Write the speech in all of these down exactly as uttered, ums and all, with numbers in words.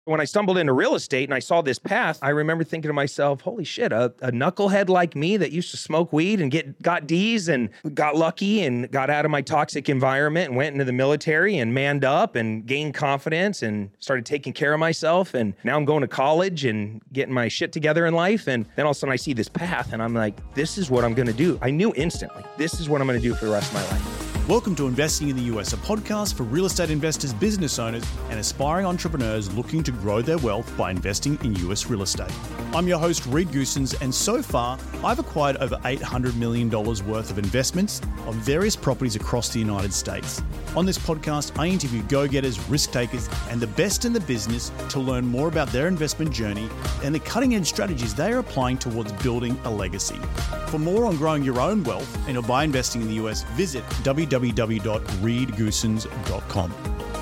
When I stumbled into real estate and I saw this path, I remember thinking to myself, holy shit, a, a knucklehead like me that used to smoke weed and get got D's and got lucky and got out of my toxic environment and went into the military and manned up and gained confidence and started taking care of myself. And now I'm going to college and getting my shit together in life. And then all of a sudden I see this path and I'm like, this is what I'm going to do. I knew instantly, this is what I'm going to do for the rest of my life. Welcome to Investing in the U S, a podcast for real estate investors, business owners, and aspiring entrepreneurs looking to grow their wealth by investing in U S real estate. I'm your host, Reed Goossens, and so far, I've acquired over eight hundred million dollars worth of investments on various properties across the United States. On this podcast, I interview go-getters, risk takers, and the best in the business to learn more about their investment journey and the cutting-edge strategies they are applying towards building a legacy. For more on growing your own wealth and by investing in the U S, visit w w w dot reed goossens dot com.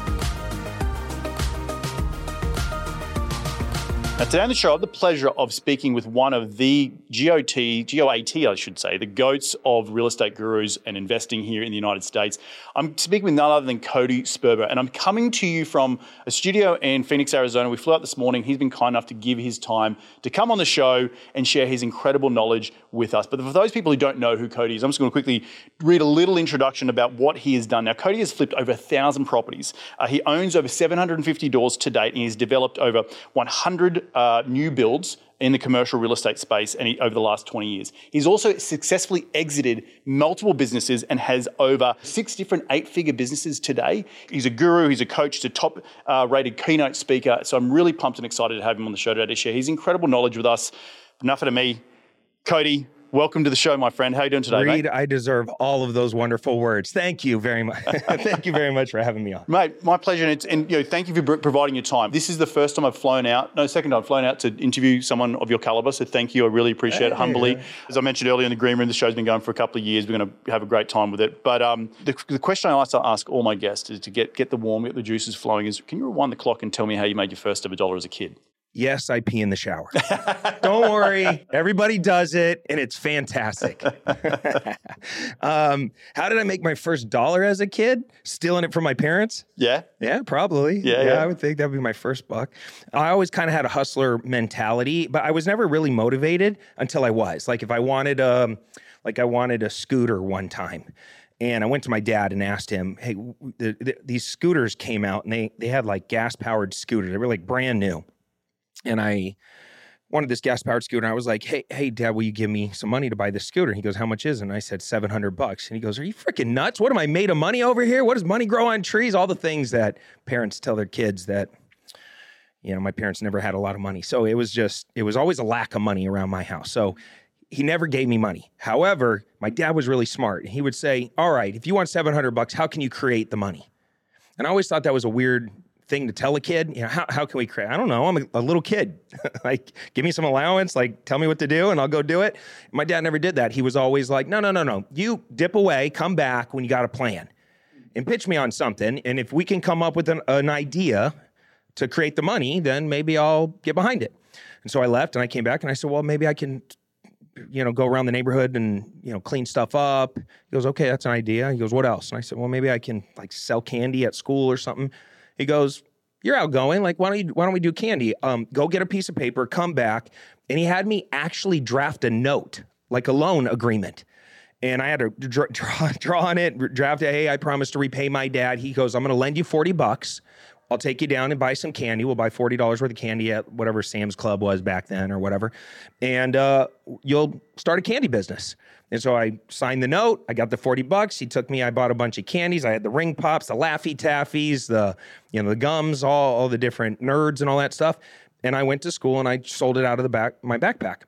Now, today on the show, I have the pleasure of speaking with one of the G O T, G O A T, I should say, the goats of real estate gurus and investing here in the United States. I'm speaking with none other than Cody Sperber, and I'm coming to you from a studio in Phoenix, Arizona. We flew out this morning. He's been kind enough to give his time to come on the show and share his incredible knowledge with us. But for those people who don't know who Cody is, I'm just going to quickly read a little introduction about what he has done. Now, Cody has flipped over one thousand properties. Uh, he owns over seven hundred fifty doors to date, and he's developed over one hundred Uh, new builds in the commercial real estate space and he, over the last twenty years. He's also successfully exited multiple businesses and has over six different eight-figure businesses today. He's a guru, he's a coach, he's a top-rated uh, keynote speaker. So I'm really pumped and excited to have him on the show today to share his incredible knowledge with us. Enough of me. Cody, welcome to the show, my friend. How are you doing today, Reed, mate? I deserve all of those wonderful words. Thank you very much. Thank you very much for having me on. Mate, my pleasure. And, it's, and you know, thank you for providing your time. This is the first time I've flown out, no, second time I've flown out to interview someone of your caliber. So thank you. I really appreciate it, humbly. Yeah. As I mentioned earlier in the green room, the show's been going for a couple of years. We're going to have a great time with it. But um, the, the question I like to ask all my guests is to get, get the warm, get the juices flowing is, can you rewind the clock and tell me how you made your first ever dollar as a kid? Yes, I pee in the shower. Don't worry. Everybody does it, and it's fantastic. um, how did I make my first dollar as a kid? Stealing it from my parents? Yeah. Yeah, probably. Yeah, yeah, yeah. I would think that would be my first buck. I always kind of had a hustler mentality, but I was never really motivated until I was. Like if I wanted, um, like I wanted a scooter one time. And I went to my dad and asked him, hey, the, the, these scooters came out, and they they had like gas-powered scooters. They were like brand new. And I wanted this gas-powered scooter. And I was like, hey, hey, Dad, will you give me some money to buy this scooter? And he goes, how much is it? And I said, seven hundred bucks. And he goes, are you freaking nuts? What am I made of money over here? What does money grow on trees? All the things that parents tell their kids that, you know, my parents never had a lot of money. So it was just, it was always a lack of money around my house. So he never gave me money. However, my dad was really smart. He would say, all right, if you want seven hundred bucks, how can you create the money? And I always thought that was a weird thing to tell a kid. You know, how, how can we create? I don't know. I'm a, a little kid. Like, give me some allowance, like tell me what to do and I'll go do it. My dad never did that. He was always like, no, no, no, no. You dip away, come back when you got a plan and pitch me on something. And if we can come up with an, an idea to create the money, then maybe I'll get behind it. And so I left and I came back and I said, well, maybe I can, you know, go around the neighborhood and, you know, clean stuff up. He goes, okay, that's an idea. He goes, what else? And I said, well, maybe I can like sell candy at school or something. He goes, you're outgoing. Like, why don't you, why don't we do candy? Um, go get a piece of paper, come back. And he had me actually draft a note, like a loan agreement. And I had to draw, draw, draw on it, draft it. Hey, I promised to repay my dad. He goes, I'm going to lend you forty bucks. I'll take you down and buy some candy. We'll buy forty dollars worth of candy at whatever Sam's Club was back then or whatever. And uh, you'll start a candy business. And so I signed the note. I got the forty bucks. He took me, I bought a bunch of candies. I had the Ring Pops, the Laffy Taffies, the, you know, the gums, all, all the different nerds and all that stuff. And I went to school and I sold it out of the back, my backpack.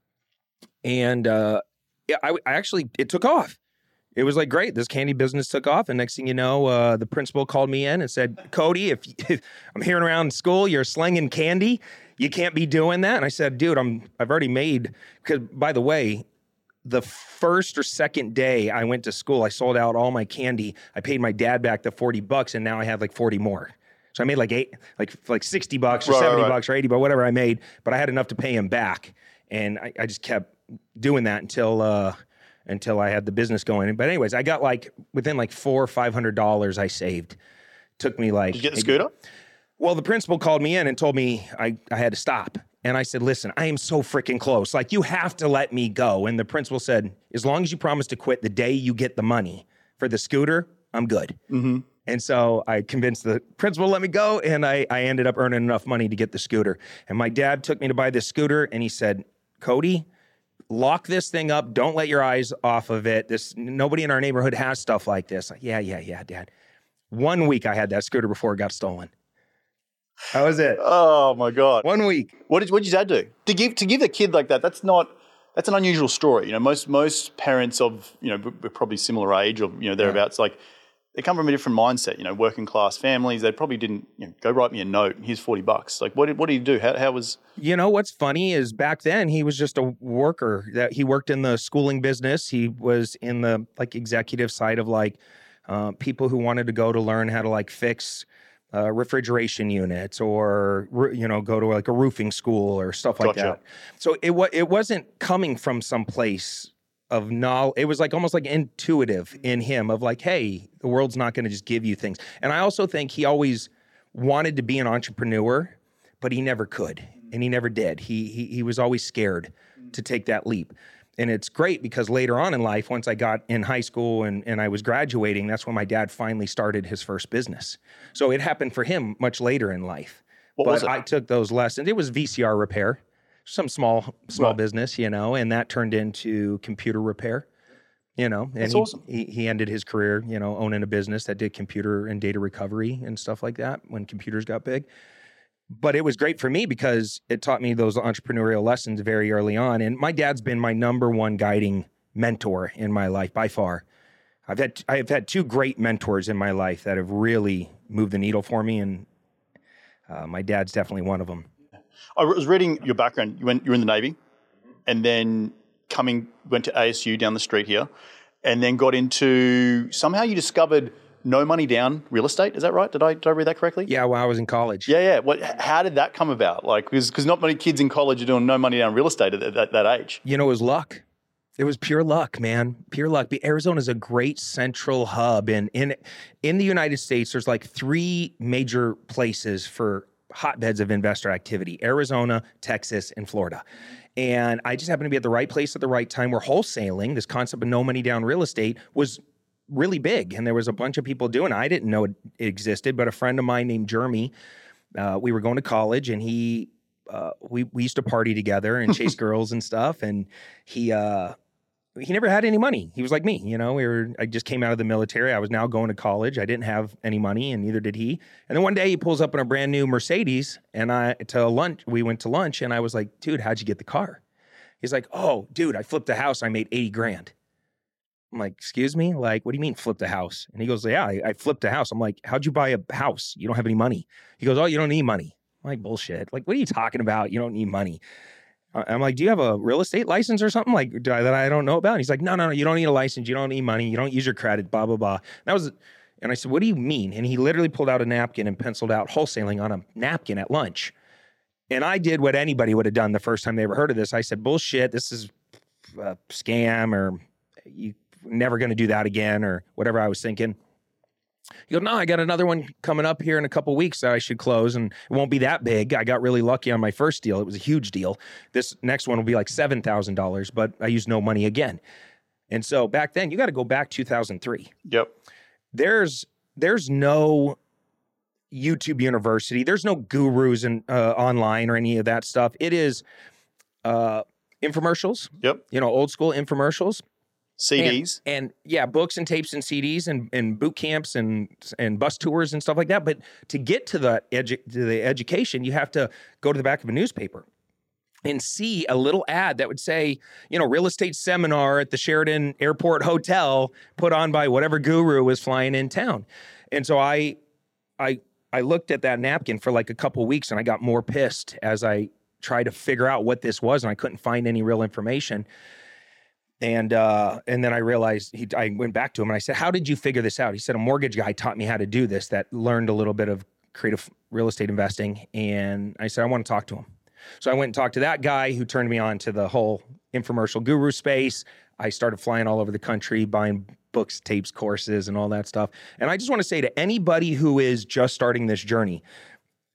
And uh, yeah, I, I actually, it took off. It was like, great, this candy business took off. And next thing you know, uh, the principal called me in and said, Cody, if, if I'm hearing around school, you're slinging candy, you can't be doing that. And I said, dude, I'm, I've already made, because by the way, the first or second day I went to school, I sold out all my candy. I paid my dad back the forty bucks and now I have like forty more. So I made like eight, like, like sixty bucks or right, seventy right. bucks or eighty, but whatever I made, but I had enough to pay him back. And I, I just kept doing that until, uh, until I had the business going. But anyways, I got like, within like four or five hundred dollars I saved. Took me like... Did you get the scooter? Well, the principal called me in and told me I, I had to stop. And I said, listen, I am so freaking close. Like, you have to let me go. And the principal said, as long as you promise to quit the day you get the money for the scooter, I'm good. Mm-hmm. And so I convinced the principal to let me go, and I, I ended up earning enough money to get the scooter. And my dad took me to buy this scooter, and he said, Cody, lock this thing up. Don't let your eyes off of it. This nobody in our neighborhood has stuff like this. Like, yeah, yeah, yeah, Dad. One week I had that scooter before it got stolen. That was it. Oh my God. One week. What did what did your dad do? To give to give a kid like that, that's not that's an unusual story. You know, most most parents of, you know, we're probably similar age or, you know, thereabouts, yeah. like they come from a different mindset, you know, working class families. They probably didn't, you know, go write me a note. Here's forty bucks. Like, what did, what did he do? How, how was... You know, what's funny is back then he was just a worker. That he worked in the schooling business. He was in the like executive side of like uh, people who wanted to go to learn how to like fix uh, refrigeration units or, you know, go to like a roofing school or stuff like Gotcha. that. So it, wa- it wasn't coming from some place of knowledge. It was like almost like intuitive in him of like, hey, the world's not going to just give you things. And I also think he always wanted to be an entrepreneur, but he never could, and he never did. He he he was always scared to take that leap. And it's great because later on in life, once I got in high school and, and I was graduating, that's when my dad finally started his first business. So it happened for him much later in life. What but was it? I took those lessons. It was V C R repair. Some small small Right. business, you know, and that turned into computer repair, you know. And That's he, awesome. he he ended his career, you know, owning a business that did computer and data recovery and stuff like that when computers got big. But it was great for me because it taught me those entrepreneurial lessons very early on. And my dad's been my number one guiding mentor in my life by far. I've had I've had two great mentors in my life that have really moved the needle for me, and uh, my dad's definitely one of them. I was reading your background. You went, you were in the Navy, and then coming went to A S U down the street here, and then got into somehow you discovered no money down real estate. Is that right? Did I did I read that correctly? Yeah, when I was in college. Yeah, yeah. What? How did that come about? Like, because not many kids in college are doing no money down real estate at that, that, that age. You know, it was luck. It was pure luck, man. Pure luck. Arizona is a great central hub, and in in the United States, there's like three major places for hotbeds of investor activity: Arizona, Texas, and Florida. And I just happened to be at the right place at the right time where wholesaling, this concept of no money down real estate, was really big. And there was a bunch of people doing it. I didn't know it existed, but a friend of mine named Jeremy, uh, we were going to college, and he, uh, we, we used to party together and chase girls and stuff. And he, uh, he never had any money. He was like me, you know, we were, I just came out of the military. I was now going to college. I didn't have any money, and neither did he. And then one day he pulls up in a brand new Mercedes, and I, to lunch, we went to lunch, and I was like, dude, how'd you get the car? He's like, oh, dude, I flipped a house. I made eighty grand. I'm like, excuse me? Like, what do you mean flipped a house? And he goes, yeah, I, I flipped a house. I'm like, how'd you buy a house? You don't have any money. He goes, oh, you don't need money. I'm like, bullshit. Like, what are you talking about? You don't need money. I'm like, do you have a real estate license or something like do I, that I don't know about? And he's like, no, no, no, you don't need a license. You don't need money. You don't use your credit, blah, blah, blah. And that was, and I said, what do you mean? And he literally pulled out a napkin and penciled out wholesaling on a napkin at lunch. And I did what anybody would have done the first time they ever heard of this. I said, bullshit, this is a scam, or you never going to do that again, or whatever I was thinking. He goes, no, I got another one coming up here in a couple of weeks that I should close, and it won't be that big. I got really lucky on my first deal. It was a huge deal. This next one will be like seven thousand dollars, but I used no money again. And so back then, you got to go back two thousand three. Yep. There's there's no YouTube University. There's no gurus in, uh, online or any of that stuff. It is uh, infomercials. Yep. You know, old school infomercials. C Ds. And, and yeah, books and tapes and C Ds and, and boot camps and and bus tours and stuff like that. But to get to the edu- to the education, you have to go to the back of a newspaper and see a little ad that would say, you know, real estate seminar at the Sheraton Airport Hotel put on by whatever guru was flying in town. And so I, I, I looked at that napkin for like a couple weeks, and I got more pissed as I tried to figure out what this was, and I couldn't find any real information. And uh, and then I realized, he, I went back to him and I said, how did you figure this out? He said, a mortgage guy taught me how to do this that learned a little bit of creative real estate investing. And I said, I want to talk to him. So I went and talked to that guy who turned me on to the whole infomercial guru space. I started flying all over the country, buying books, tapes, courses, and all that stuff. And I just want to say to anybody who is just starting this journey,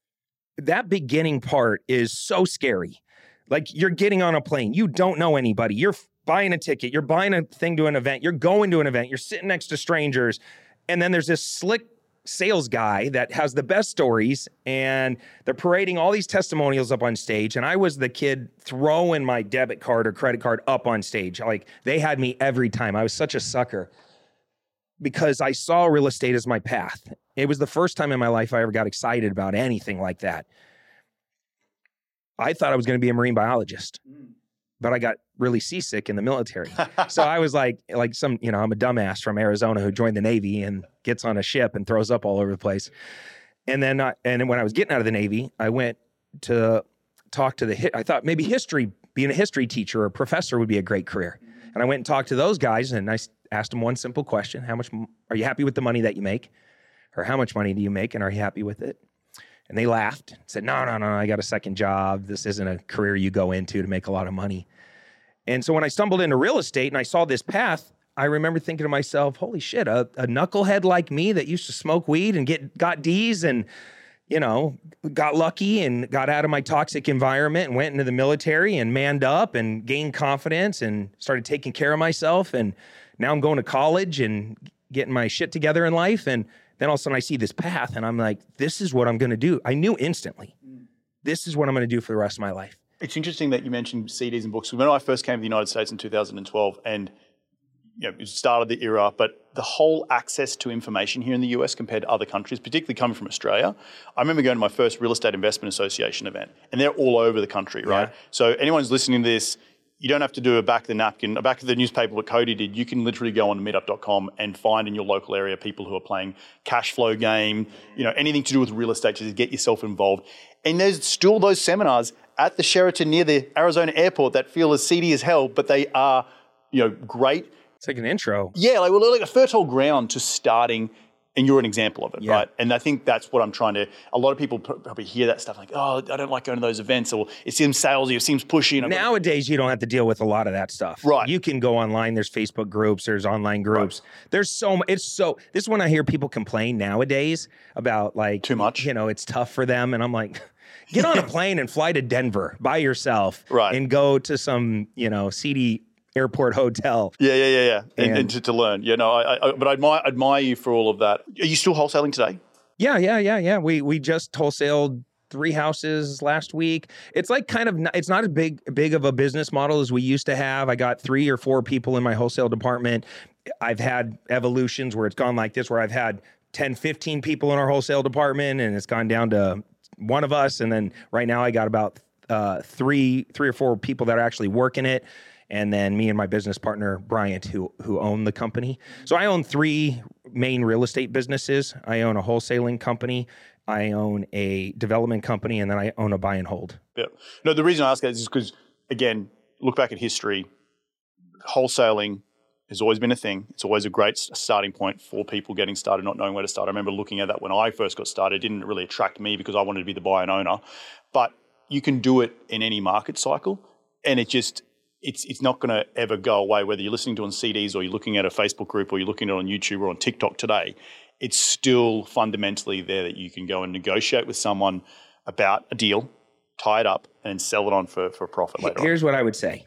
that beginning part is so scary. Like you're getting on a plane. You don't know anybody. You're buying a ticket. You're buying a thing to an event. You're going to an event. You're sitting next to strangers. And then there's this slick sales guy that has the best stories, and they're parading all these testimonials up on stage. And I was the kid throwing my debit card or credit card up on stage. Like they had me every time. I was such a sucker because I saw real estate as my path. It was the first time in my life I ever got excited about anything like that. I thought I was going to be a marine biologist, but I got really seasick in the military. So I was like, like some, you know, I'm a dumbass from Arizona who joined the Navy and gets on a ship and throws up all over the place. And then, I, and then when I was getting out of the Navy, I went to talk to the, I thought maybe history, being a history teacher or a professor would be a great career. And I went and talked to those guys and I asked them one simple question. How much, are you happy with the money that you make? Or how much money do you make and are you happy with it? And they laughed and said, no, no, no, I got a second job. This isn't a career you go into to make a lot of money. And so when I stumbled into real estate and I saw this path, I remember thinking to myself, holy shit, a, a knucklehead like me that used to smoke weed and get got D's and, you know, got lucky and got out of my toxic environment and went into the military and manned up and gained confidence and started taking care of myself. And now I'm going to college and getting my shit together in life. And then all of a sudden I see this path and I'm like, this is what I'm going to do. I knew instantly, this is what I'm going to do for the rest of my life. It's interesting that you mentioned C Ds and books. When I first came to the United States in two thousand twelve and you know, it started the era, but the whole access to information here in the U S compared to other countries, particularly coming from Australia, I remember going to my first Real Estate Investment Association event and they're all over the country, right? Yeah. So anyone who's listening to this, you don't have to do a back of the napkin, a back of the newspaper what Cody did. You can literally go on meetup dot com and find in your local area people who are playing cash flow game, you know, anything to do with real estate, just get yourself involved. And there's still those seminars at the Sheraton near the Arizona airport that feel as seedy as hell, but they are, you know, great. It's like an intro. Yeah, like, well, like a fertile ground to starting, and you're an example of it, yeah. right? And I think that's what I'm trying to, a lot of people probably hear that stuff like, oh, I don't like going to those events, or it seems salesy, it seems pushy. And Nowadays, you don't have to deal with a lot of that stuff. Right. You can go online, there's Facebook groups, there's online groups. Right. There's so much, it's so, this is when I hear people complain nowadays about like, too much. You know, it's tough for them. And I'm like, get on a plane and fly to Denver by yourself. Right. And go to some, you know, seedy airport hotel. Yeah, yeah, yeah, yeah. And, and, and to, to learn. Yeah, no, I, I, but I admire, admire you for all of that. Are you still wholesaling today? Yeah, yeah, yeah, yeah. We we just wholesaled three houses last week. It's like kind of, not, it's not as big, big of a business model as we used to have. I got three or four people in my wholesale department. I've had evolutions where it's gone like this, where I've had ten, fifteen people in our wholesale department and it's gone down to one of us. And then right now I got about uh, three, three or four people that are actually working it. And then me and my business partner, Bryant, who who own the company. So I own three main real estate businesses. I own a wholesaling company, I own a development company, and then I own a buy and hold. Yeah. No, the reason I ask that is because, again, look back at history, wholesaling has always been a thing. It's always a great starting point for people getting started, not knowing where to start. I remember looking at that when I first got started. It didn't really attract me because I wanted to be the buyer and owner. But you can do it in any market cycle, and it just... It's it's not going to ever go away, whether you're listening to it on C Ds or you're looking at a Facebook group or you're looking at it on YouTube or on TikTok today. It's still fundamentally there that you can go and negotiate with someone about a deal, tie it up, and sell it on for, for a profit later Here's on. what I would say.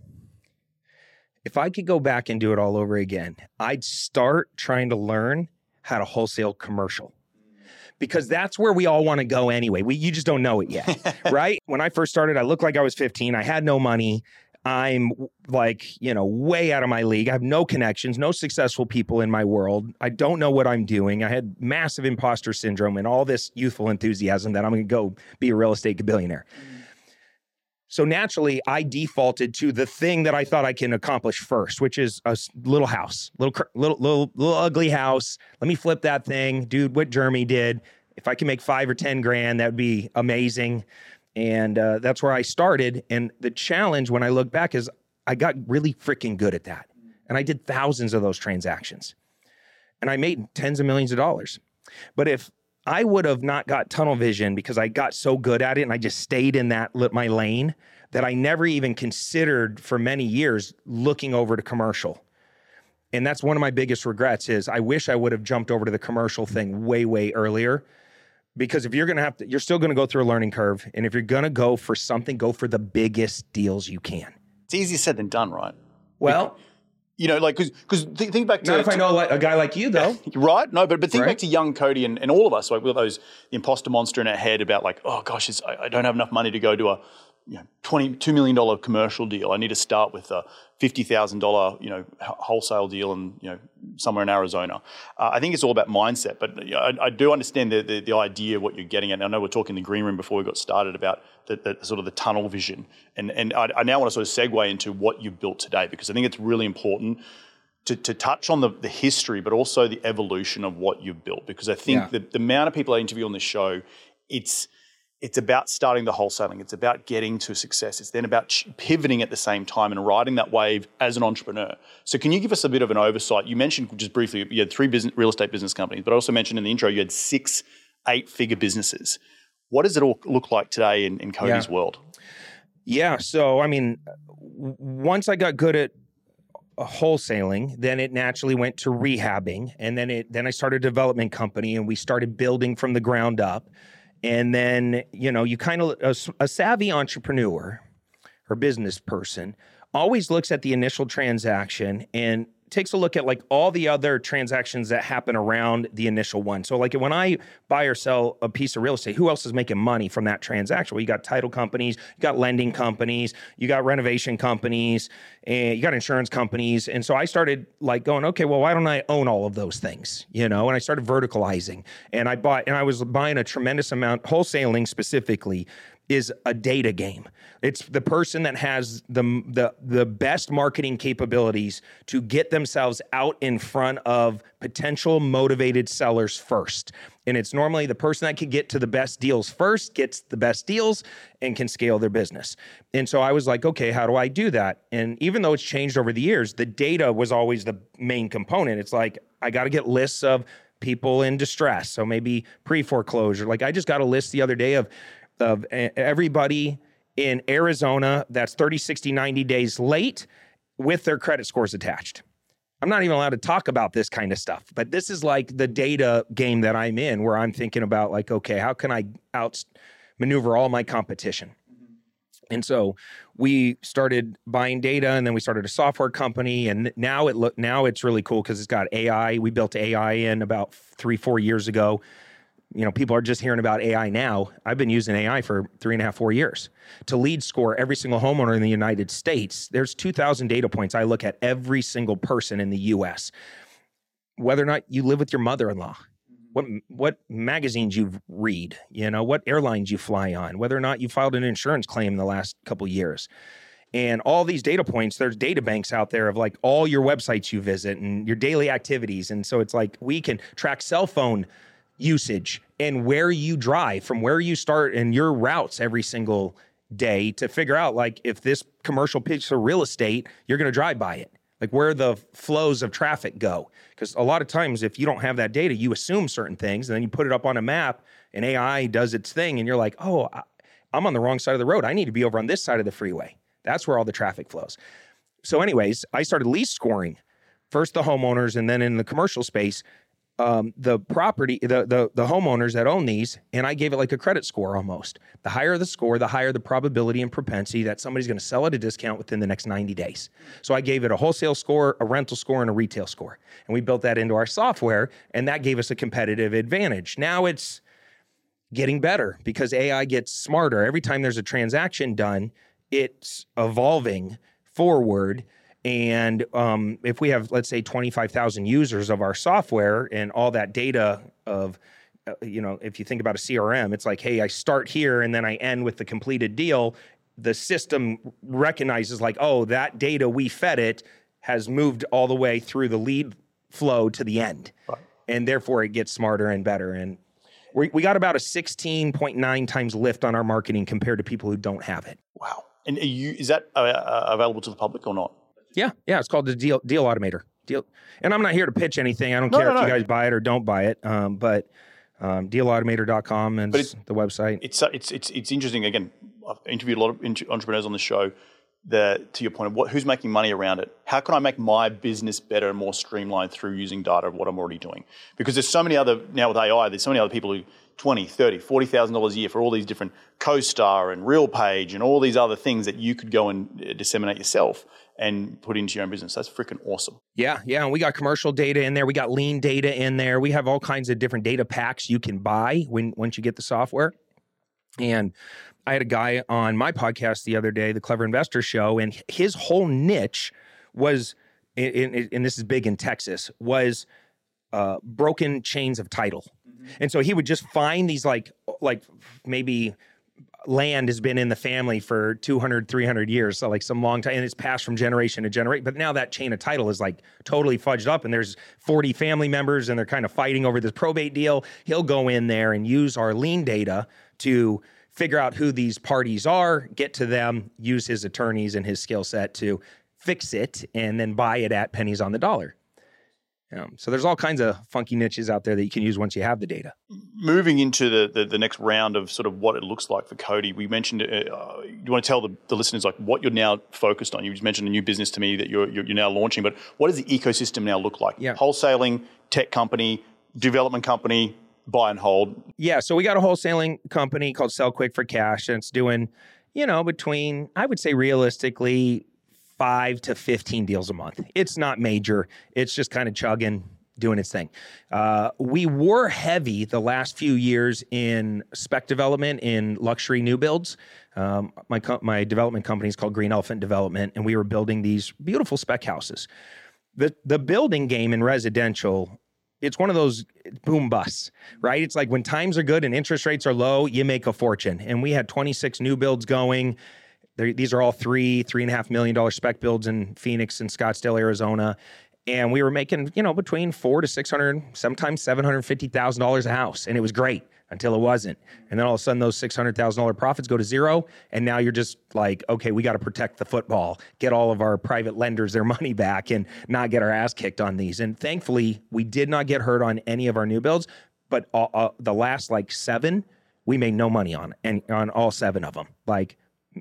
If I could go back and do it all over again, I'd start trying to learn how to wholesale commercial. Because that's where we all want to go anyway. We You just don't know it yet, right? When I first started, I looked like I was fifteen. I had no money. I'm like, you know, way out of my league. I have no connections, no successful people in my world. I don't know what I'm doing. I had massive imposter syndrome and all this youthful enthusiasm that I'm going to go be a real estate billionaire. Mm-hmm. So naturally, I defaulted to the thing that I thought I can accomplish first, which is a little house, little, little, little, little ugly house. Let me flip that thing. Dude, what Jeremy did. If I can make five or ten grand, that would be amazing. And uh, that's where I started. And the challenge when I look back is I got really freaking good at that. And I did thousands of those transactions. And I made tens of millions of dollars. But if I would have not got tunnel vision because I got so good at it and I just stayed in that my lane that I never even considered for many years looking over to commercial. And that's one of my biggest regrets is I wish I would have jumped over to the commercial thing way, way earlier. Because if you're going to have to, you're still going to go through a learning curve. And if you're going to go for something, go for the biggest deals you can. It's easier said than done, right? Well, you know, like, because th- think back to... Not if to, I know like, a guy like you, though. Right? No, but, but think right? back to young Cody and, and all of us, like with those, the imposter monster in our head about like, oh gosh, it's, I, I don't have enough money to go to a you know, twenty-two million dollars commercial deal. I need to start with a fifty thousand dollars, you know, wholesale deal in, you know, somewhere in Arizona. Uh, I think it's all about mindset, but you know, I, I do understand the, the the idea of what you're getting at. And I know we're talking in the green room before we got started about the, the sort of the tunnel vision. And, and I, I now want to sort of segue into what you've built today, because I think it's really important to, to touch on the, the history, but also the evolution of what you've built. Because I think yeah. the, the amount of people I interview on this show, it's, It's about starting the wholesaling. It's about getting to success. It's then about pivoting at the same time and riding that wave as an entrepreneur. So can you give us a bit of an oversight? You mentioned just briefly you had three business, real estate business companies, but I also mentioned in the intro you had six eight-figure businesses. What does it all look like today in, in Cody's yeah. world? Yeah. So, I mean, once I got good at wholesaling, then it naturally went to rehabbing. And then it then I started a development company and we started building from the ground up. And then, you know, you kind of, a, a savvy entrepreneur or business person always looks at the initial transaction and takes a look at like all the other transactions that happen around the initial one. So like when I buy or sell a piece of real estate, who else is making money from that transaction? Well, you got title companies, you got lending companies, you got renovation companies, and you got insurance companies. And so I started like going, okay, well, why don't I own all of those things? You know, and I started verticalizing and I bought, and I was buying a tremendous amount, wholesaling specifically is a data game. It's the person that has the, the the best marketing capabilities to get themselves out in front of potential motivated sellers first. And it's normally the person that can get to the best deals first, gets the best deals, and can scale their business. And so I was like, okay, how do I do that? And even though it's changed over the years, the data was always the main component. It's like, I got to get lists of people in distress. So maybe pre-foreclosure. Like I just got a list the other day of of everybody in Arizona that's thirty, sixty, ninety days late with their credit scores attached. I'm not even allowed to talk about this kind of stuff, but this is like the data game that I'm in where I'm thinking about like, okay, how can I outmaneuver all my competition? Mm-hmm. And so we started buying data and then we started a software company and now it look now it's really cool because it's got A I. We built A I in about three, four years ago. You know, people are just hearing about A I now. I've been using A I for three and a half, four years to lead score every single homeowner in the United States. There's two thousand data points. I look at every single person in the U S, whether or not you live with your mother-in-law, what what magazines you read, you know, what airlines you fly on, whether or not you filed an insurance claim in the last couple of years. And all these data points, there's data banks out there of like all your websites you visit and your daily activities. And so it's like we can track cell phone usage and where you drive from where you start and your routes every single day to figure out like if this commercial piece of real estate, you're going to drive by it, like where the flows of traffic go. Because a lot of times if you don't have that data, you assume certain things and then you put it up on a map and A I does its thing and you're like, oh, I'm on the wrong side of the road. I need to be over on this side of the freeway. That's where all the traffic flows. So anyways, I started lease scoring, first the homeowners and then in the commercial space, Um, the property, the, the the homeowners that own these, and I gave it like a credit score almost. The higher the score, the higher the probability and propensity that somebody's going to sell at a discount within the next ninety days. So I gave it a wholesale score, a rental score, and a retail score. And we built that into our software, and that gave us a competitive advantage. Now it's getting better because A I gets smarter. Every time there's a transaction done, it's evolving forward. And um, if we have, let's say, twenty-five thousand users of our software and all that data of, uh, you know, if you think about a C R M, it's like, hey, I start here and then I end with the completed deal. The system recognizes like, oh, that data we fed it has moved all the way through the lead flow to the end. Right. And therefore it gets smarter and better. And we, we got about a sixteen point nine times lift on our marketing compared to people who don't have it. Wow. And are you, is that uh, available to the public or not? Yeah, yeah, it's called the Deal Deal Automator. Deal, and I'm not here to pitch anything. I don't no, care no, if no. you guys buy it or don't buy it. Um, but um, deal automator dot com is the website. It's it's it's it's interesting. Again, I've interviewed a lot of entrepreneurs on the show. That to your point of what who's making money around it. How can I make my business better and more streamlined through using data of what I'm already doing? Because there's so many other now with A I. There's so many other people who twenty, thirty, forty thousand dollars a year for all these different CoStar and RealPage and all these other things that you could go and disseminate yourself and put into your own business. That's freaking awesome. Yeah, yeah. And we got commercial data in there. We got lean data in there. We have all kinds of different data packs you can buy when once you get the software. And I had a guy on my podcast the other day, the Clever Investor Show, and his whole niche was, and, and this is big in Texas, was uh, broken chains of title. Mm-hmm. And so he would just find these like, like maybe land has been in the family for two hundred, three hundred years. So like some long time, and it's passed from generation to generation. But now that chain of title is like totally fudged up, and there's forty family members and they're kind of fighting over this probate deal. He'll go in there and use our lean data to figure out who these parties are, get to them, use his attorneys and his skill set to fix it, and then buy it at pennies on the dollar. Um, so there's all kinds of funky niches out there that you can use once you have the data. Moving into the, the, the next round of sort of what it looks like for Cody, we mentioned, uh, you want to tell the, the listeners like what you're now focused on. You just mentioned a new business to me that you're, you're, you're now launching, but what does the ecosystem now look like? Yeah. Wholesaling, tech company, development company, buy and hold. Yeah, so we got a wholesaling company called Sell Quick for Cash, and it's doing, you know, between, I would say realistically, five to fifteen deals a month. It's not major. It's just kind of chugging, doing its thing. Uh, we were heavy the last few years in spec development in luxury new builds. Um, my co- my development company is called Green Elephant Development, and we were building these beautiful spec houses. The the building game in residential, it's one of those boom busts, right? It's like when times are good and interest rates are low, you make a fortune. And we had twenty-six new builds going. They're, these are all three, three and a half million dollar spec builds in Phoenix and Scottsdale, Arizona. And we were making, you know, between four to six hundred, sometimes seven hundred fifty thousand dollars a house. And it was great until it wasn't. And then all of a sudden those six hundred thousand dollars profits go to zero. And now you're just like, okay, we got to protect the football, get all of our private lenders their money back and not get our ass kicked on these. And thankfully we did not get hurt on any of our new builds, but uh, uh, the last like seven, we made no money on, and on all seven of them. Like,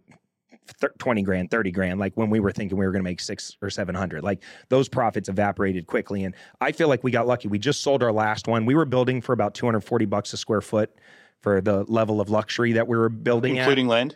twenty grand, thirty grand, like when we were thinking we were going to make six or seven hundred, like those profits evaporated quickly. And I feel like we got lucky. We just sold our last one. We were building for about two hundred forty bucks a square foot for the level of luxury that we were building including at. land.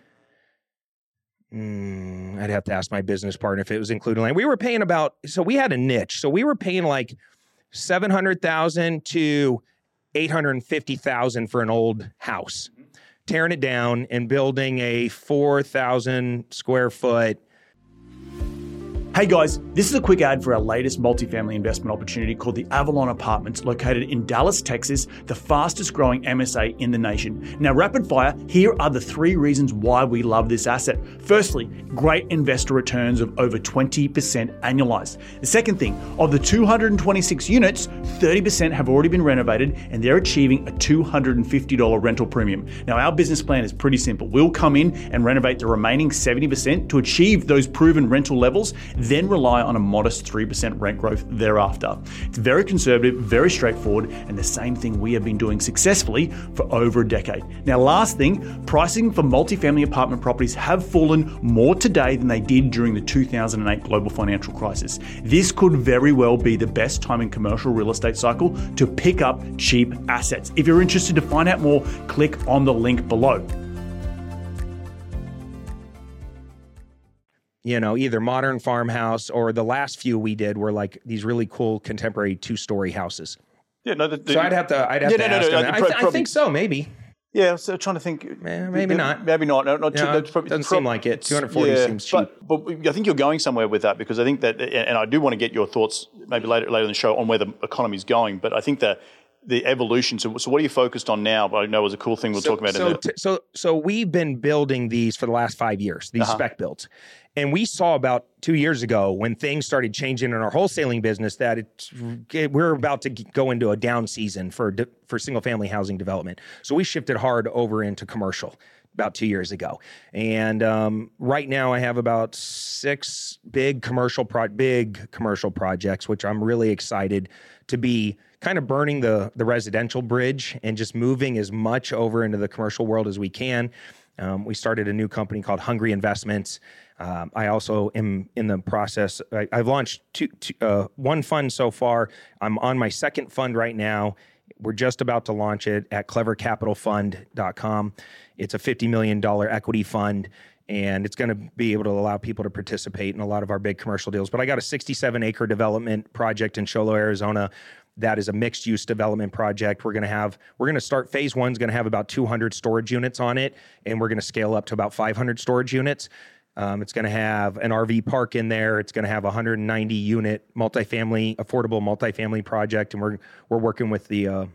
Mm, I'd have to ask my business partner if it was including land. We were paying about, so we had a niche. So we were paying like seven hundred thousand to eight hundred fifty thousand for an old house. Tearing it down and building a four thousand square foot. Hey guys, this is a quick ad for our latest multifamily investment opportunity called the Avalon Apartments, located in Dallas, Texas, the fastest growing M S A in the nation. Now, rapid fire, here are the three reasons why we love this asset. Firstly, great investor returns of over twenty percent annualized. The second thing, of the two hundred twenty-six units, thirty percent have already been renovated and they're achieving a two hundred fifty dollars rental premium. Now, our business plan is pretty simple. We'll come in and renovate the remaining seventy percent to achieve those proven rental levels, then rely on a modest three percent rent growth thereafter. It's very conservative, very straightforward, and the same thing we have been doing successfully for over a decade. Now, last thing, pricing for multifamily apartment properties have fallen more today than they did during the two thousand eight global financial crisis. This could very well be the best time in commercial real estate cycle to pick up cheap assets. If you're interested to find out more, click on the link below. You know, either modern farmhouse or the last few we did were like these really cool contemporary two-story houses. Yeah, no. The, the, so I'd have to, I'd have yeah, to no, ask no, no, them. no, I, pro- th- I probably, think so, maybe. Yeah, so trying to think. Eh, maybe not. Maybe not. No, not too, No, that's probably, doesn't pro- seem like it. two hundred forty yeah, seems cheap. But, but I think you're going somewhere with that, because I think that, and I do want to get your thoughts maybe later later in the show on where the economy is going. But I think that the evolution. So, so what are you focused on now? But I know it was a cool thing we'll so, talk about. So, in the, t- so, so we've been building these for the last five years. These uh-huh. spec builds. And we saw about two years ago when things started changing in our wholesaling business that it's, it, we're about to go into a down season for for single family housing development. So we shifted hard over into commercial about two years ago. And um, right now I have about six big commercial pro- big commercial projects, which I'm really excited to be kind of burning the the residential bridge and just moving as much over into the commercial world as we can. Um, we started a new company called Hungry Investments. Um, I also am in the process. I, I've launched two, two, uh, one fund so far. I'm on my second fund right now, We're just about to launch it at clever capital fund dot com. It's a fifty million dollars equity fund, and it's going to be able to allow people to participate in a lot of our big commercial deals. But I got a sixty-seven acre development project in Cholo, Arizona. That is a mixed use development project. We're going to have, we're going to start phase one is going to have about two hundred storage units on it, and we're going to scale up to about five hundred storage units. Um, it's going to have an R V park in there. It's going to have a one hundred ninety unit multifamily, affordable multifamily project, and we're we're working with the uh,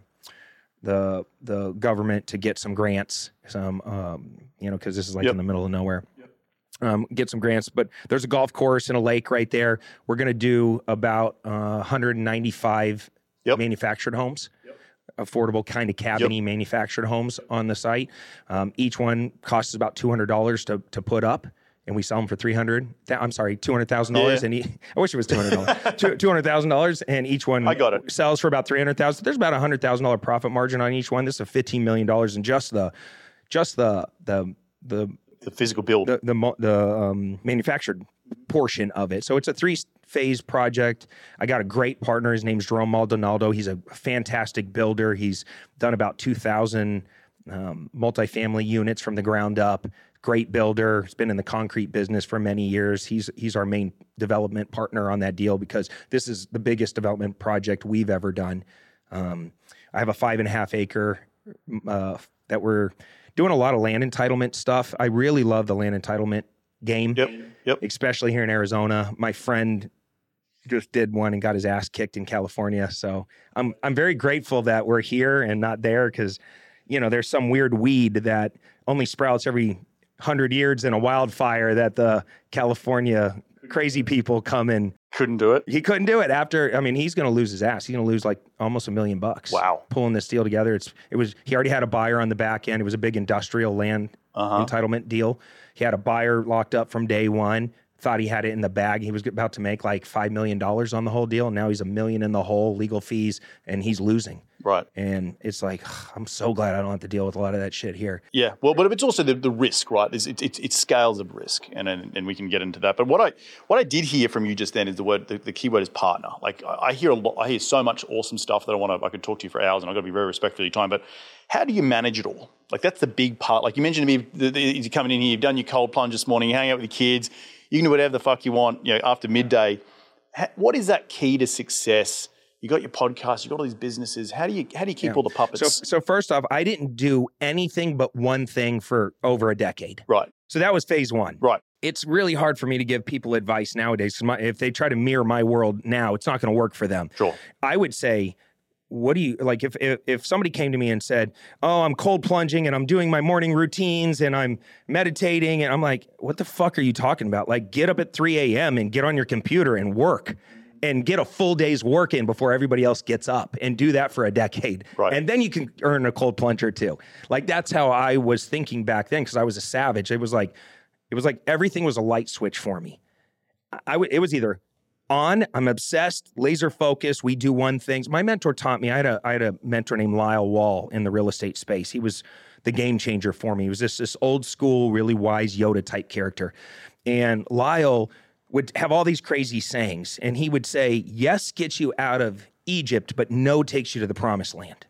the the government to get some grants. Some um, you know, because this is like yep. in the middle of nowhere. Yep. Um, get some grants, but there's a golf course and a lake right there. We're going to do about uh, one hundred ninety-five yep. manufactured homes. Affordable kind of cabiny yep. manufactured homes on the site. Um, each one costs about two hundred dollars to to put up. And we sell them for three hundred. I'm sorry, two hundred thousand dollars. Yeah. And e- I wish it was two hundred dollars. two hundred thousand dollars, and each one I got it. sells for about three hundred thousand. There's about a hundred thousand dollar profit margin on each one. This is fifteen million dollars in just the, just the the the the physical build, the the, the um, manufactured portion of it. So it's a three phase project. I got a great partner. His name's Jerome Maldonado. He's a fantastic builder. He's done about two thousand um, multifamily units from the ground up. Great builder. He's been in the concrete business for many years. He's he's our main development partner on that deal because this is the biggest development project we've ever done. Um, I have a five and a half acre uh, that we're doing a lot of land entitlement stuff. I really love the land entitlement game, yep, yep. especially here in Arizona. My friend just did one and got his ass kicked in California. So I'm I'm very grateful that we're here and not there because, you know, there's some weird weed that only sprouts every hundred years in a wildfire that the California crazy people come in. Couldn't do it. He couldn't do it after. I mean, he's going to lose his ass. He's going to lose like almost a million bucks. Wow. Pulling this deal together. It's, it was, he already had a buyer on the back end. It was a big industrial land uh-huh. entitlement deal. He had a buyer locked up from day one, thought he had it in the bag. He was about to make like five million dollars on the whole deal. And now he's a million in the hole, legal fees, and he's losing. Right. And it's like, I'm so glad I don't have to deal with a lot of that shit here. Yeah. Well, but it's also the, the risk, right? It's, it's, it's scales of risk, and, and and we can get into that. But what I what I did hear from you just then is the word, the, the key word is partner. Like I hear a lot, I hear so much awesome stuff that I want to, I could talk to you for hours, and I've got to be very respectful of your time. But how do you manage it all? Like that's the big part. Like you mentioned to me, the, the, you're coming in here, you've done your cold plunge this morning, you hang out with your kids, you can do whatever the fuck you want, you know, after midday. How, what is that key to success? You got your podcast, you got all these businesses. How do you how do you keep yeah. all the puppets? So, so first off, I didn't do anything but one thing for over a decade. Right. So that was phase one. Right. It's really hard for me to give people advice nowadays. My, if they try to mirror my world now, it's not going to work for them. Sure. I would say, what do you, like if, if if somebody came to me and said, oh, I'm cold plunging and I'm doing my morning routines and I'm meditating, and I'm like, what the fuck are you talking about? Like get up at three a.m. and get on your computer and work. And get a full day's work in before everybody else gets up, and do that for a decade. Right. And then you can earn a cold plunge or two. Like that's how I was thinking back then, because I was a savage. It was like, it was like everything was a light switch for me. I, I w- it was either on, I'm obsessed, laser focused, we do one thing. My mentor taught me, I had a I had a mentor named Lyle Wall in the real estate space. He was the game changer for me. He was this, this old school, really wise Yoda type character. And Lyle would have all these crazy sayings, and he would say, yes gets you out of Egypt, but no takes you to the promised land.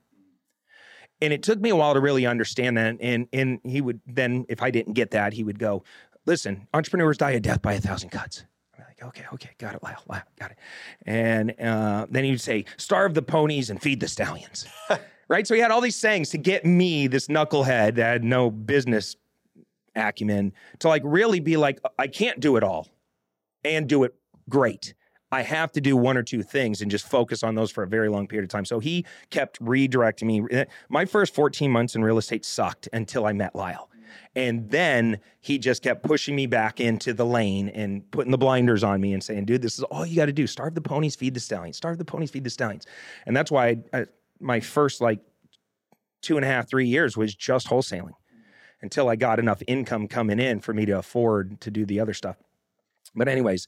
And it took me a while to really understand that. And, and he would then, if I didn't get that, he would go, listen, entrepreneurs die a death by a thousand cuts. I'm like, okay, okay, got it, Lyle, Lyle, got it. And uh, then he would say, starve the ponies and feed the stallions. Right? So he had all these sayings to get me, this knucklehead that had no business acumen, to like really be like, I can't do it all and do it great. I have to do one or two things and just focus on those for a very long period of time. So he kept redirecting me. My first fourteen months in real estate sucked until I met Lyle. And then he just kept pushing me back into the lane and putting the blinders on me and saying, dude, this is all you got to do. Starve the ponies, feed the stallions. Starve the ponies, feed the stallions. And that's why I, I, my first like two and a half, three years was just wholesaling until I got enough income coming in for me to afford to do the other stuff. But anyways,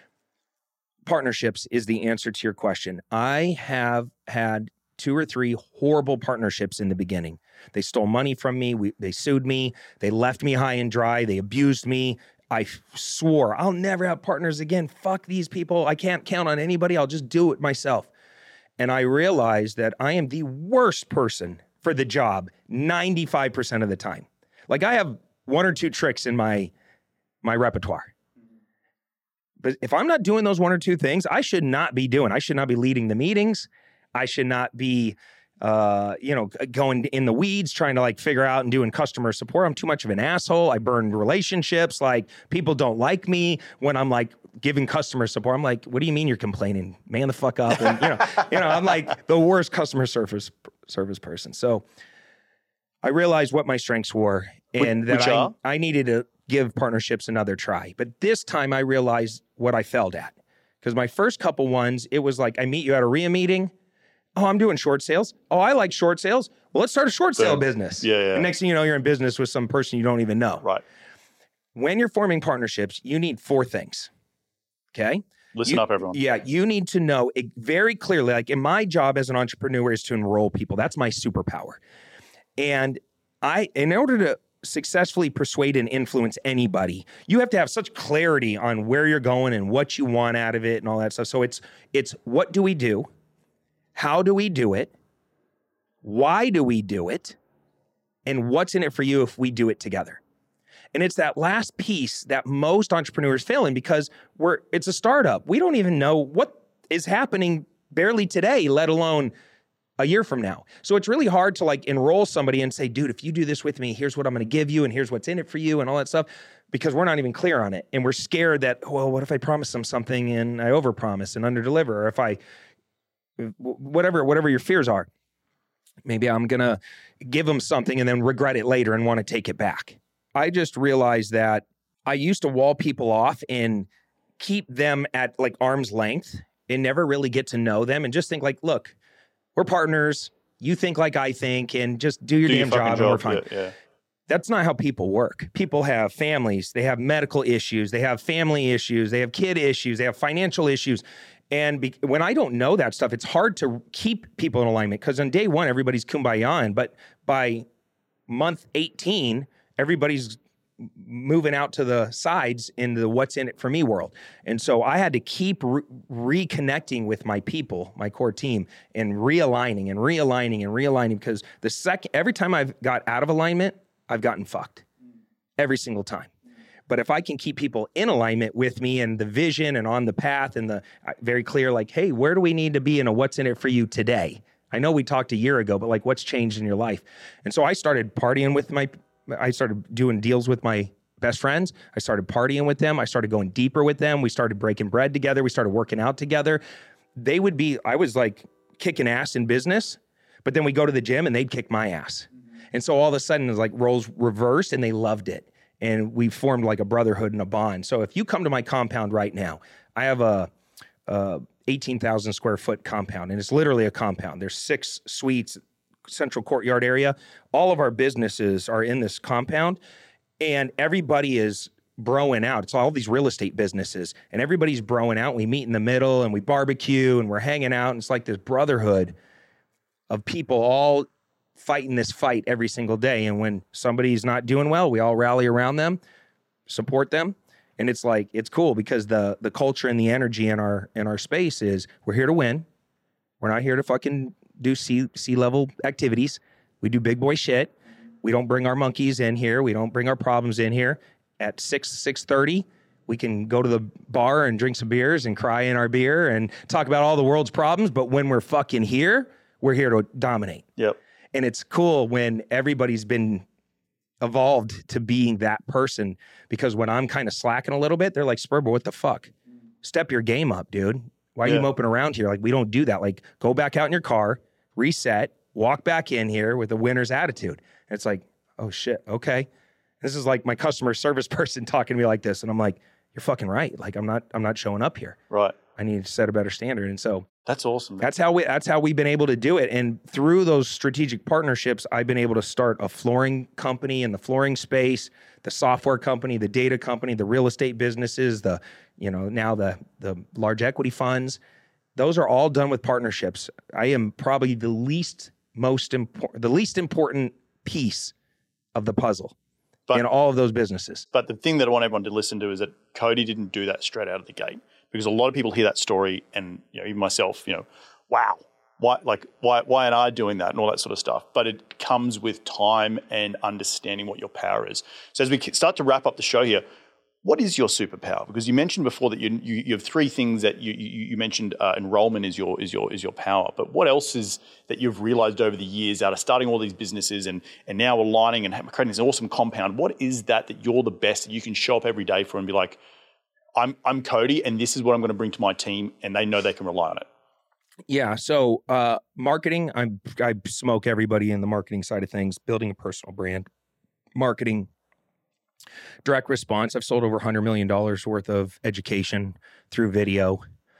partnerships is the answer to your question. I have had two or three horrible partnerships in the beginning. They stole money from me. We, they sued me. They left me high and dry. They abused me. I f- swore I'll never have partners again. Fuck these people. I can't count on anybody. I'll just do it myself. And I realized that I am the worst person for the job ninety-five percent of the time. Like I have one or two tricks in my my repertoire. But if I'm not doing those one or two things, I should not be doing. I should not be leading the meetings. I should not be uh, you know, going in the weeds, trying to like figure out and doing customer support. I'm too much of an asshole. I burn relationships. Like people don't like me when I'm like giving customer support. I'm like, what do you mean you're complaining? Man the fuck up. And you know, you know, I'm like the worst customer service service person. So I realized what my strengths were and Which, that which I, are? I needed to give partnerships another try. But this time I realized what I failed at. Because my first couple ones, it was like, I meet you at a R I A meeting. Oh, I'm doing short sales. Oh, I like short sales. Well, let's start a short sale Boom. business. Yeah, yeah. And next thing you know, you're in business with some person you don't even know. Right. When you're forming partnerships, you need four things. Okay? Listen You- up, everyone. Yeah, you need to know it very clearly. Like in my job as an entrepreneur is to enroll people. That's my superpower. And I, in order to successfully persuade and influence anybody, you have to have such clarity on where you're going and what you want out of it and all that stuff. So it's it's what do we do? How do we do it? Why do we do it? And what's in it for you if we do it together? And it's that last piece that most entrepreneurs fail in because we're it's a startup. We don't even know what is happening barely today, let alone a year from now. So it's really hard to like enroll somebody and say, dude, if you do this with me, here's what I'm going to give you and here's what's in it for you and all that stuff, because we're not even clear on it. And we're scared that, well, what if I promise them something and I overpromise and underdeliver? Or if I, whatever, whatever your fears are, maybe I'm going to give them something and then regret it later and want to take it back. I just realized that I used to wall people off and keep them at like arm's length and never really get to know them and just think like, look, we're partners. You think like I think, and just do your Do your damn fucking job, and we're fine. Yeah, yeah. That's not how people work. People have families. They have medical issues. They have family issues. They have kid issues. They have financial issues. And be, when I don't know that stuff, it's hard to keep people in alignment because on day one, everybody's kumbaya. But by month eighteen, everybody's moving out to the sides in the what's in it for me world. And so I had to keep re- reconnecting with my people, my core team, and realigning and realigning and realigning because the second, every time I've got out of alignment, I've gotten fucked every single time. But if I can keep people in alignment with me and the vision and on the path and the very clear, like, hey, where do we need to be and a what's in it for you today? I know we talked a year ago, but like what's changed in your life? And so I started partying with my I started doing deals with my best friends. I started partying with them. I started going deeper with them. We started breaking bread together. We started working out together. They would be, I was like kicking ass in business, but then we go to the gym and they'd kick my ass. And so all of a sudden it's like roles reversed and they loved it. And we formed like a brotherhood and a bond. So if you come to my compound right now, I have a, a eighteen thousand square foot compound and it's literally a compound. There's six suites, central courtyard area. All of our businesses are in this compound and everybody is broing out. It's all these real estate businesses and everybody's broing out. We meet in the middle and we barbecue and we're hanging out. And it's like this brotherhood of people all fighting this fight every single day. And when somebody's not doing well, we all rally around them, support them. And it's like, it's cool because the the culture and the energy in our in our space is we're here to win. We're not here to fucking do C, C-level activities. We do big boy shit. We don't bring our monkeys in here. We don't bring our problems in here. At six, six thirty, we can go to the bar and drink some beers and cry in our beer and talk about all the world's problems. But when we're fucking here, we're here to dominate. Yep. And it's cool when everybody's been evolved to being that person because when I'm kind of slacking a little bit, they're like, Sperber, what the fuck? Step your game up, dude. Why are Yeah. you moping around here? Like, we don't do that. Like, go back out in your car, reset, walk back in here with a winner's attitude. And it's like, oh shit, okay. This is like my customer service person talking to me like this. And I'm like, you're fucking right. Like, I'm not, I'm not showing up here. Right. I need to set a better standard. And so That's awesome. that's how we, that's how we've been able to do it. And through those strategic partnerships, I've been able to start a flooring company in the flooring space, the software company, the data company, the real estate businesses, the, you know, now the, the large equity funds. Those are all done with partnerships. I am probably the least most important, the least important piece of the puzzle But- in all of those businesses. But the thing that I want everyone to listen to is that Cody didn't do that straight out of the gate because a lot of people hear that story and, you know, even myself, you know, wow, why, like, why, why aren't I doing that and all that sort of stuff? But it comes with time and understanding what your power is. So as we start to wrap up the show here, what is your superpower? Because you mentioned before that you you, you have three things that you you, you mentioned. Uh, enrollment is your is your is your power. But what else is that you've realized over the years out of starting all these businesses and and now aligning and creating this awesome compound? What is that that you're the best that you can show up every day for and be like, I'm I'm Cody, and this is what I'm going to bring to my team, and they know they can rely on it. Yeah. So uh, marketing, I I smoke everybody in the marketing side of things. Building a personal brand, marketing. Direct response. I've sold over one hundred million dollars worth of education through video.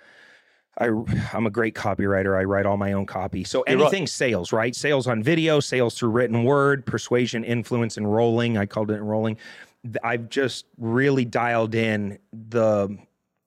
I, I'm a great copywriter. I write all my own copy. So You're anything right. sales, right? Sales on video, sales through written word, persuasion, influence, enrolling. I called it enrolling. I've just really dialed in the,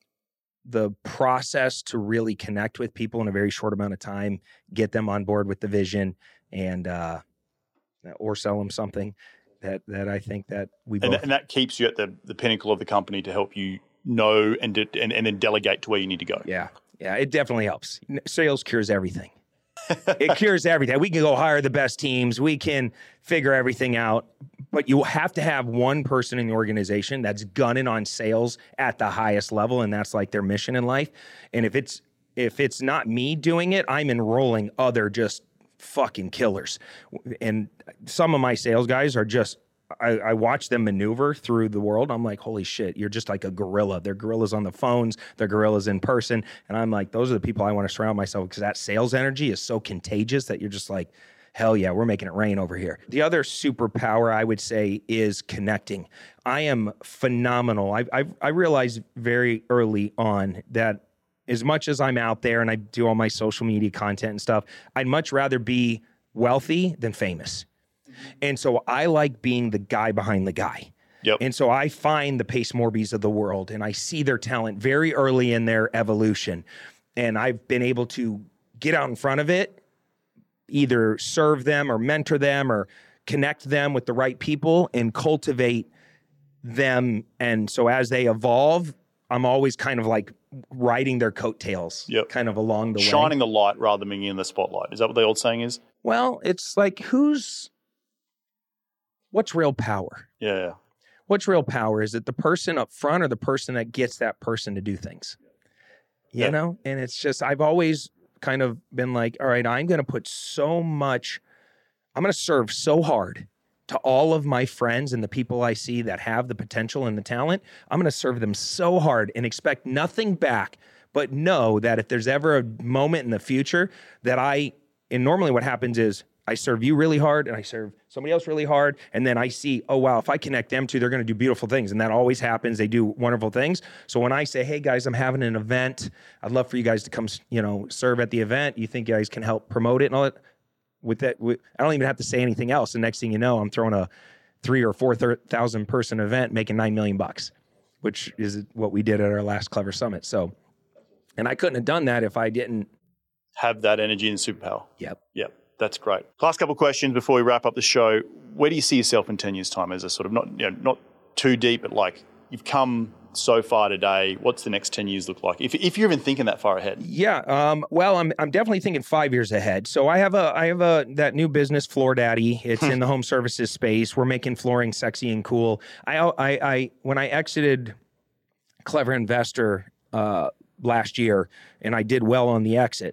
the process to really connect with people in a very short amount of time, get them on board with the vision, and uh, or sell them something. That that I think that we both... And, th- and that keeps you at the, the pinnacle of the company to help you know and, de- and and then delegate to where you need to go. Yeah, yeah, it definitely helps. Sales cures everything. It cures everything. We can go hire the best teams. We can figure everything out. But you have to have one person in the organization that's gunning on sales at the highest level, and that's like their mission in life. And if it's if it's not me doing it, I'm enrolling other just fucking killers. And some of my sales guys are just, I, I watch them maneuver through the world. I'm like, holy shit, you're just like a gorilla. They're gorillas on the phones. They're gorillas in person. And I'm like, those are the people I want to surround myself with, because that sales energy is so contagious that you're just like, hell yeah, we're making it rain over here. The other superpower I would say is connecting. I am phenomenal. I I, I realized very early on that as much as I'm out there and I do all my social media content and stuff, I'd much rather be wealthy than famous. And so I like being the guy behind the guy. Yep. And so I find the Pace Morbys of the world and I see their talent very early in their evolution. And I've been able to get out in front of it, either serve them or mentor them or connect them with the right people and cultivate them. And so as they evolve, I'm always kind of like riding their coattails, Yep. kind of along the way. Shining the light rather than being in the spotlight. Is that what the old saying is? Well, it's like, who's, what's real power? Yeah. What's real power? Is it the person up front or the person that gets that person to do things? You Yeah. know? And it's just, I've always kind of been like, all right, I'm going to put so much, I'm going to serve so hard to all of my friends and the people I see that have the potential and the talent. I'm going to serve them so hard and expect nothing back, but know that if there's ever a moment in the future that I, and normally what happens is I serve you really hard and I serve somebody else really hard. And then I see, oh, wow, if I connect them two, they're going to do beautiful things. And that always happens. They do wonderful things. So when I say, hey guys, I'm having an event, I'd love for you guys to come, you know, serve at the event. You think you guys can help promote it and all that? With that, with, I don't even have to say anything else. The next thing you know, I'm throwing a three or four thousand person event, making nine million bucks, which is what we did at our last Clever Summit. So, and I couldn't have done that if I didn't Have that energy and superpower. Yep. Yep. That's great. Last couple of questions before we wrap up the show. Where do you see yourself in ten years' time as a sort of not, you know, not too deep, but like you've come so far today? What's the next ten years look like? If if you're even thinking that far ahead. Yeah. Um, well, I'm I'm definitely thinking five years ahead. So I have a I have a that new business, Floor Daddy. It's in the home services space. We're making flooring sexy and cool. I I, I when I exited Clever Investor uh, last year, and I did well on the exit,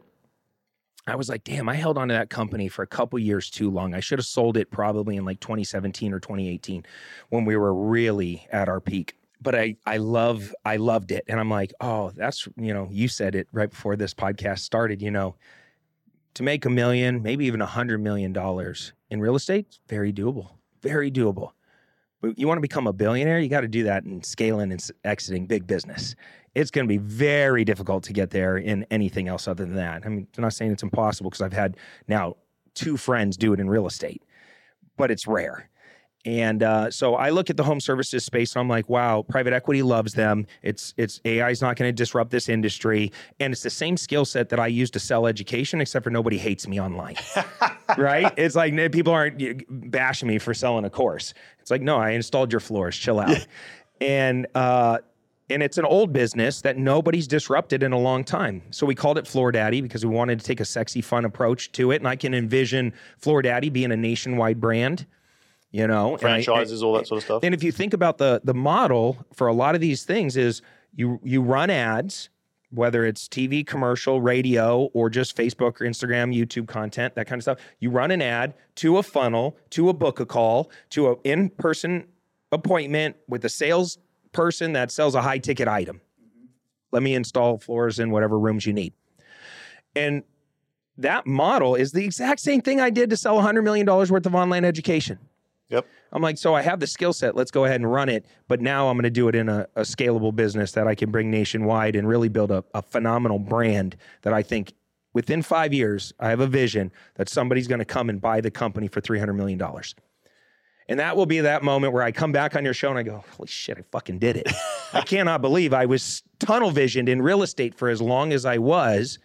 I was like, damn, I held on to that company for a couple years too long. I should have sold it probably in like twenty seventeen or twenty eighteen when we were really at our peak. But I, I love, I loved it. And I'm like, oh, that's, you know, you said it right before this podcast started, you know, to make a million, maybe even a hundred million dollars in real estate, it's very doable, very doable. But you want to become a billionaire, you got to do that in scaling and exiting big business. It's going to be very difficult to get there in anything else other than that. I mean, I'm not saying it's impossible because I've had now two friends do it in real estate, but it's rare. And uh, so I look at the home services space and I'm like, wow, private equity loves them. It's it's A I is not going to disrupt this industry. And it's the same skill set that I use to sell education, except for nobody hates me online, right? It's like people aren't bashing me for selling a course. It's like, no, I installed your floors, chill out. and uh, And it's an old business that nobody's disrupted in a long time. So we called it Floor Daddy because we wanted to take a sexy, fun approach to it. And I can envision Floor Daddy being a nationwide brand, you know. Franchises, I, all that sort of stuff. And if you think about the the model for a lot of these things is you you run ads, whether it's T V, commercial, radio, or just Facebook or Instagram, YouTube content, that kind of stuff. You run an ad to a funnel, to a book a call, to an in-person appointment with a sales person that sells a high ticket item. Let me install floors in whatever rooms you need. And that model is the exact same thing I did to sell one hundred million dollars worth of online education. Yep. I'm like, so I have the skill set. Let's go ahead and run it. But now I'm going to do it in a, a scalable business that I can bring nationwide and really build a, a phenomenal brand that I think within five years, I have a vision that somebody's going to come and buy the company for three hundred million dollars. And that will be that moment where I come back on your show and I go, holy shit, I fucking did it. I cannot believe I was tunnel visioned in real estate for as long as I was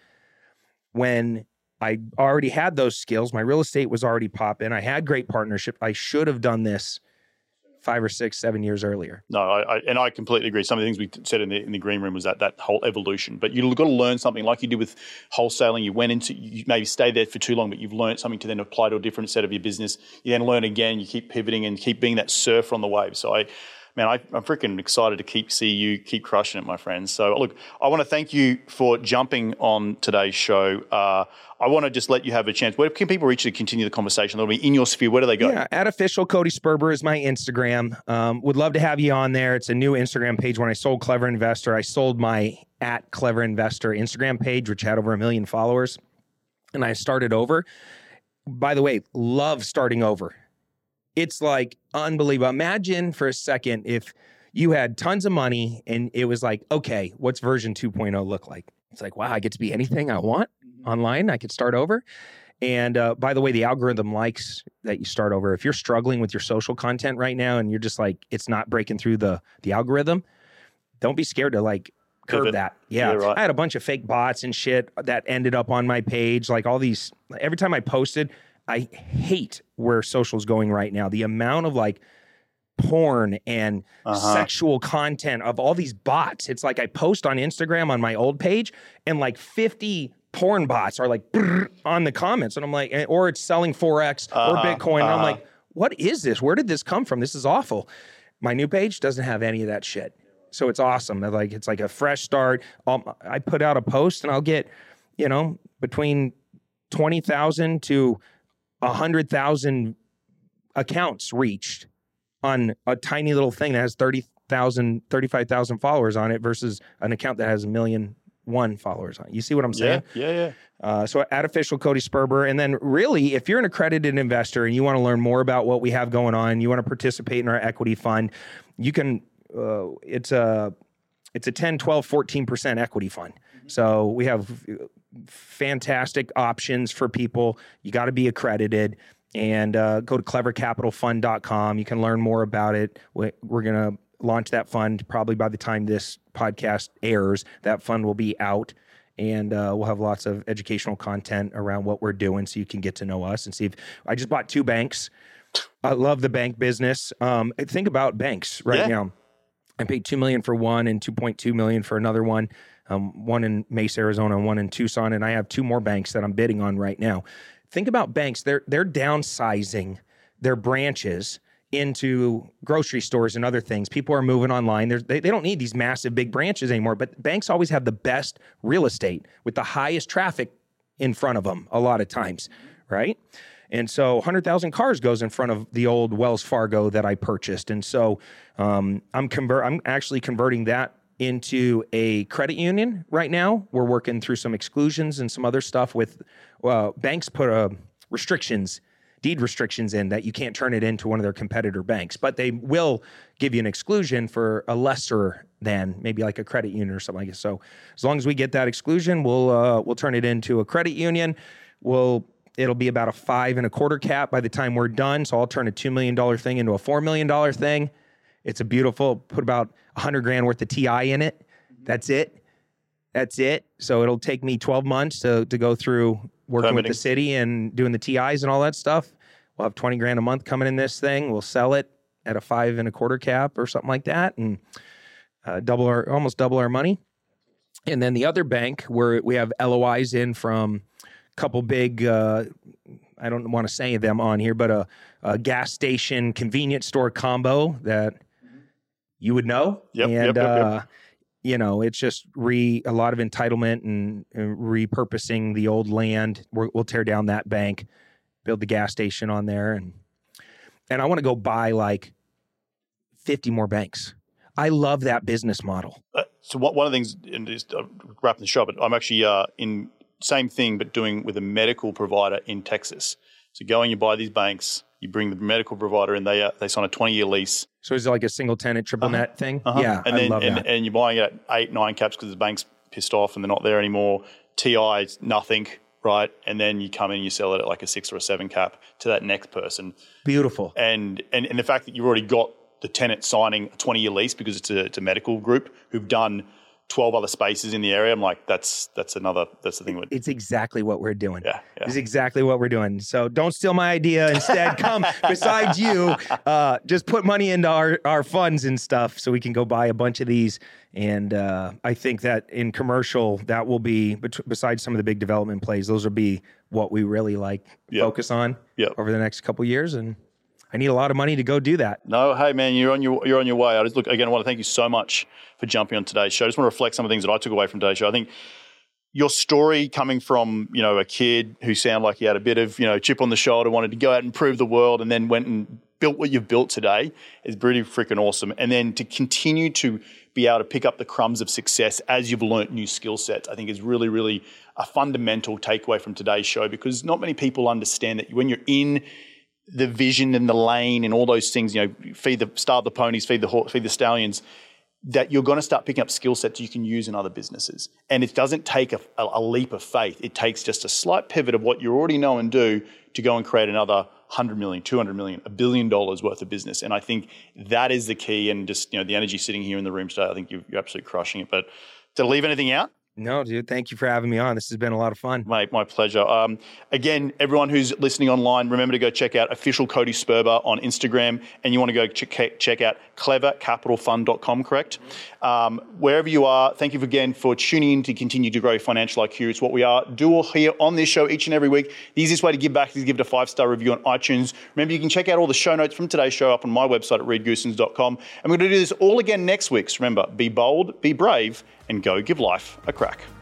when I already had those skills. My real estate was already popping. I had great partnership. I should have done this five or six, seven years earlier. No, I, I and I completely agree. Some of the things we said in the in the green room was that that whole evolution. But you've got to learn something like you did with wholesaling. You went into, you maybe stayed there for too long, but you've learned something to then apply to a different set of your business. You then learn again. You keep pivoting and keep being that surfer on the wave. So I. Man, I, I'm freaking excited to keep see you keep crushing it, my friends. So, look, I want to thank you for jumping on today's show. Uh, I want to just let you have a chance. Where can people reach you to continue the conversation? They'll be in your sphere. Where do they go? Yeah, at official Cody Sperber is my Instagram. Um, would love to have you on there. It's a new Instagram page. When I sold Clever Investor, I sold my at Clever Investor Instagram page, which had over a million followers, and I started over. By the way, love starting over. It's like unbelievable. Imagine for a second if you had tons of money and it was like, okay, what's version two point oh look like? It's like, wow, I get to be anything I want online. I could start over. And uh, by the way, the algorithm likes that you start over. If you're struggling with your social content right now and you're just like, it's not breaking through the the algorithm, don't be scared to like curb Pivot. that. Yeah. Yeah, right. I had a bunch of fake bots and shit that ended up on my page. Like all these, every time I posted, I hate where social's going right now. The amount of like porn and uh-huh. sexual content of all these bots. It's like I post on Instagram on my old page and like fifty porn bots are like on the comments. And I'm like, or it's selling Forex uh-huh. or Bitcoin. Uh-huh. And I'm like, what is this? Where did this come from? This is awful. My new page doesn't have any of that shit. So it's awesome. Like, it's like a fresh start. Um, I put out a post and I'll get, you know, between twenty thousand to one hundred thousand accounts reached on a tiny little thing that has thirty thousand, thirty-five thousand followers on it versus an account that has a million one followers on it. You see what I'm saying? Yeah, yeah, yeah. Uh, so at official Cody Sperber. And then really, if you're an accredited investor and you want to learn more about what we have going on, you want to participate in our equity fund, you can, uh, it's a, it's a ten, twelve, fourteen percent equity fund. Mm-hmm. So we have fantastic options for people. You got to be accredited. And uh, go to clever capital fund dot com. You can learn more about it. We're going to launch that fund probably by the time this podcast airs. That fund will be out, and uh, we'll have lots of educational content around what we're doing so you can get to know us and see if I just bought two banks. I love the bank business. Um, think about banks right yeah. now. I paid two million dollars for one and two point two million dollars for another one. Um, one in Mesa, Arizona, and one in Tucson, and I have two more banks that I'm bidding on right now. Think about banks. They're they're downsizing their branches into grocery stores and other things. People are moving online. There's, they, they don't need these massive big branches anymore, but banks always have the best real estate with the highest traffic in front of them a lot of times, right? And so one hundred thousand cars goes in front of the old Wells Fargo that I purchased. And so um, I'm convert. I'm actually converting that into a credit union right now. We're working through some exclusions and some other stuff with uh, banks put uh, restrictions, deed restrictions in that you can't turn it into one of their competitor banks, but they will give you an exclusion for a lesser than maybe like a credit union or something like that. So as long as we get that exclusion, we'll uh, we'll turn it into a credit union. We'll it'll be about a five and a quarter cap by the time we're done. So I'll turn a two million dollars thing into a four million dollars thing. It's a beautiful, put about a hundred grand worth of T I in it. That's it. That's it. So it'll take me twelve months to to go through working Permitting. with the city and doing the T Is and all that stuff. We'll have twenty grand a month coming in this thing. We'll sell it at a five and a quarter cap or something like that. And uh, double our, almost double our money. And then the other bank where we have L O Is in from a couple big, uh, I don't want to say them on here, but a, a gas station convenience store combo that you would know. Yep, and, yep, yep, yep. Uh, you know, it's just re a lot of entitlement and, and repurposing the old land. We're, we'll tear down that bank, build the gas station on there. And, and I want to go buy like fifty more banks. I love that business model. Uh, so what, one of the things, and just uh, wrapping the show, but I'm actually uh, in same thing, but doing with a medical provider in Texas. So go and you buy these banks, you bring the medical provider in, they uh, they sign a twenty-year lease. So is it like a single tenant, triple Uh-huh. net thing? Uh-huh. Yeah, and I then, love and, that. and you're buying it at eight, nine caps because the bank's pissed off and they're not there anymore. T I, nothing, right? And then you come in and you sell it at like a six or a seven cap to that next person. Beautiful. And and, and the fact that you've already got the tenant signing a twenty-year lease because it's a, it's a medical group who've done twelve other spaces in the area. I'm like, that's that's another, that's the thing. With, It's exactly what we're doing. Yeah, yeah. It's exactly what we're doing. So don't steal my idea. Instead, come besides you, uh, just put money into our, our funds and stuff so we can go buy a bunch of these. And uh, I think that in commercial, that will be, bet- besides some of the big development plays, those will be what we really like Yep. focus on Yep. over the next couple years. And I need a lot of money to go do that. No, hey man, you're on your you're on your way. I just look again. I want to thank you so much for jumping on today's show. I just want to reflect some of the things that I took away from today's show. I think your story coming from, you know, a kid who sounded like he had a bit of, you know, chip on the shoulder, wanted to go out and prove the world, and then went and built what you've built today is pretty freaking awesome. And then to continue to be able to pick up the crumbs of success as you've learnt new skill sets, I think is really, really a fundamental takeaway from today's show, because not many people understand that when you're in the vision and the lane and all those things, you know, feed the starve the ponies, feed the horse, feed the stallions, that you're going to start picking up skill sets you can use in other businesses. And it doesn't take a, a, a leap of faith. It takes just a slight pivot of what you already know and do to go and create another one hundred million, two hundred million, a billion dollars worth of business. And I think that is the key. And just, you know, the energy sitting here in the room today, I think you're, you're absolutely crushing it. But did I leave anything out? No, dude, thank you for having me on. This has been a lot of fun. Mate, my pleasure. Um, again, everyone who's listening online, remember to go check out Official Cody Sperber on Instagram, and you want to go check, check out clever capital fund dot com, correct? Um, wherever you are, thank you again for tuning in to continue to grow your financial I Q. It's what we are do here on this show each and every week. The easiest way to give back is give it a five-star review on iTunes. Remember, you can check out all the show notes from today's show up on my website at reed goosens dot com. And we're going to do this all again next week. So remember, be bold, be brave, and go give life a crack.